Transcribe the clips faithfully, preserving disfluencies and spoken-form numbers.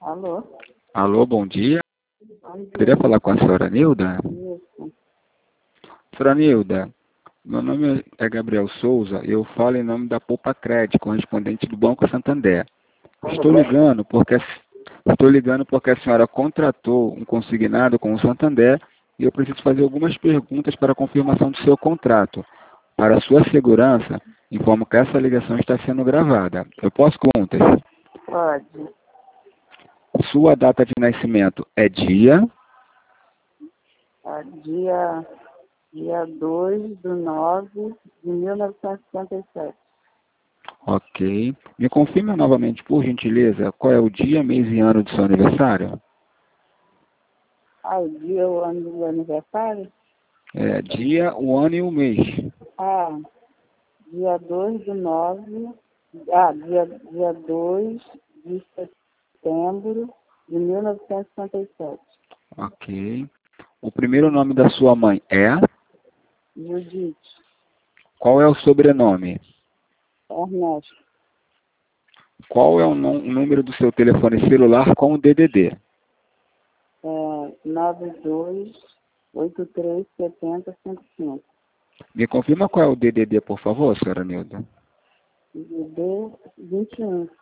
Alô? Alô, bom dia. Bom dia. Queria falar com a senhora Nilda. Isso. Senhora Nilda, meu nome é Gabriel Souza, eu falo em nome da Poupa Cred, correspondente do Banco Santander. Estou ligando porque estou ligando porque a senhora contratou um consignado com o Santander e eu preciso fazer algumas perguntas para a confirmação do seu contrato. Para sua segurança, informo que essa ligação está sendo gravada. Eu posso contas? Pode. Sua data de nascimento é dia? Ah, dia, dia dois de nove de mil novecentos e cinquenta e sete. Ok. Me confirma novamente, por gentileza, qual é o dia, mês e ano do seu aniversário? Ah, o dia, o ano do aniversário? É, dia, o ano e o mês. Ah, dia dois de nove. Ah, dia, dia dois de setembro de mil novecentos e cinquenta e sete. Ok. O primeiro nome da sua mãe é? Judite. Qual é o sobrenome? Ernesto. Qual é o nú- o número do seu telefone celular com o D D D? É, nove dois oito três sete zero cinco cinco. Me confirma qual é o D D D, por favor, senhora Nilda. D D vinte e um.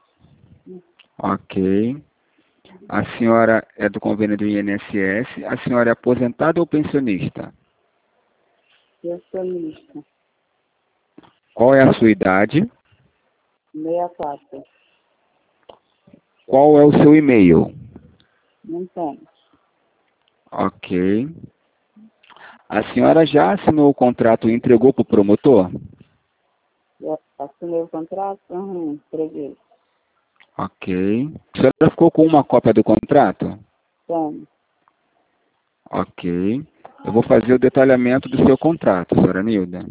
Ok. A senhora é do convênio do I N S S. A senhora é aposentada ou pensionista? Pensionista. Qual é a sua idade? sessenta e quatro. Qual é o seu e-mail? Não tem. Ok. A senhora já assinou o contrato e entregou para o promotor? Já assinei o contrato? Uhum, entreguei. Ok. A senhora ficou com uma cópia do contrato? Tem. Ok. Eu vou fazer o detalhamento do seu contrato, senhora Nilda.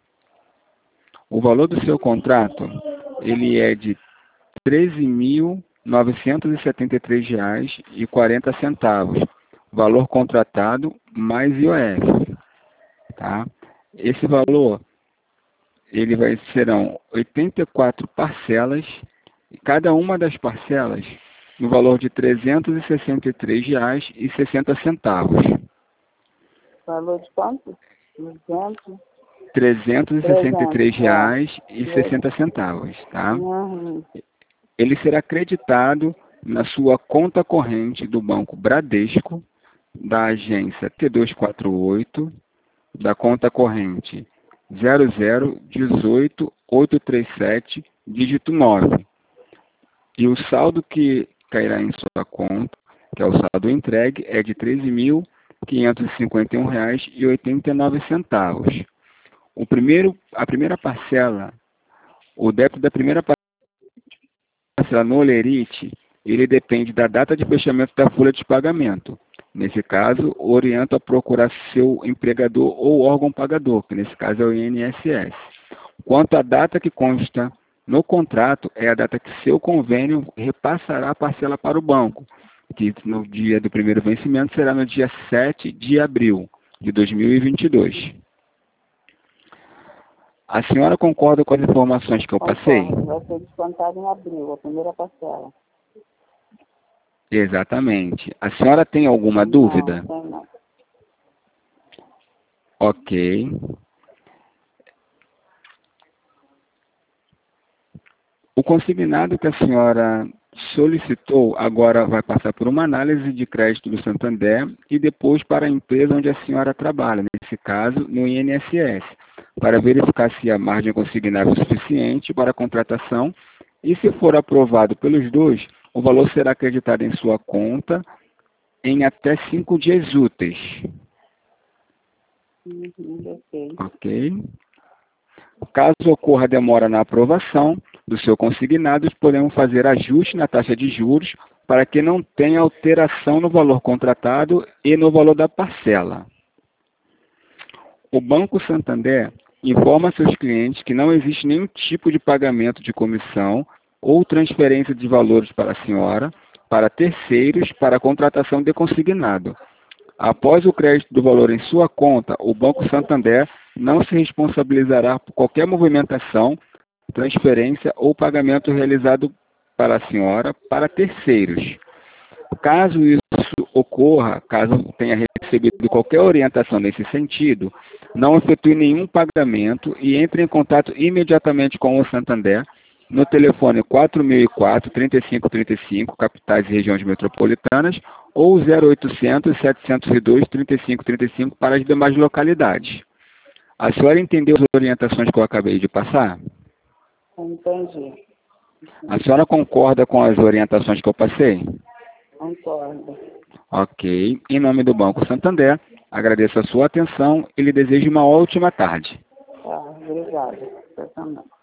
O valor do seu contrato, ele é de treze mil novecentos e setenta e três reais e quarenta centavos. Valor contratado mais I O F. Tá? Esse valor, ele vai serão oitenta e quatro parcelas, e cada uma das parcelas no valor de trezentos e sessenta e três reais e sessenta centavos. Valor de quanto? duzentos? trezentos e sessenta e três reais e É. sessenta centavos, tá? Uhum. Ele será creditado na sua conta corrente do Banco Bradesco, da agência T duzentos e quarenta e oito, da conta corrente zero zero um oito oito três sete, dígito nove. E o saldo que cairá em sua conta, que é o saldo entregue, é de treze mil quinhentos e cinquenta e um reais e oitenta e nove centavos. O primeiro, a primeira parcela, o débito da primeira parcela no Olerite, ele depende da data de fechamento da folha de pagamento. Nesse caso, oriento a procurar seu empregador ou órgão pagador, que nesse caso é o I N S S. Quanto à data que consta no contrato, é a data que seu convênio repassará a parcela para o banco, que no dia do primeiro vencimento será no dia sete de abril de dois mil e vinte e dois. A senhora concorda com as informações que eu passei? Concordo. Vai ser descontado em abril, a primeira parcela. Exatamente. A senhora tem alguma Não, dúvida? tem não. Ok. O consignado que a senhora solicitou agora vai passar por uma análise de crédito do Santander e depois para a empresa onde a senhora trabalha, nesse caso, no I N S S, para verificar se a margem consignável é suficiente para a contratação e, se for aprovado pelos dois, o valor será acreditado em sua conta em até cinco dias úteis. Uhum, ok. Ok? Caso ocorra demora na aprovação do seu consignado, podemos fazer ajuste na taxa de juros para que não tenha alteração no valor contratado e no valor da parcela. O Banco Santander informa seus clientes que não existe nenhum tipo de pagamento de comissão ou transferência de valores para a senhora, para terceiros, para a contratação de consignado. Após o crédito do valor em sua conta, o Banco Santander não se responsabilizará por qualquer movimentação, transferência ou pagamento realizado para a senhora para terceiros. Caso isso ocorra, caso tenha recebido qualquer orientação nesse sentido, não efetue nenhum pagamento e entre em contato imediatamente com o Santander no telefone quatro mil e quatro, trinta e cinco trinta e cinco, capitais e regiões metropolitanas, ou zero oitocentos, setecentos e dois, trinta e cinco trinta e cinco para as demais localidades. A senhora entendeu as orientações que eu acabei de passar? Entendi. A senhora concorda com as orientações que eu passei? Concordo. Ok. Em nome do Banco Santander, agradeço a sua atenção e lhe desejo uma ótima tarde. Tá, obrigada. Você também.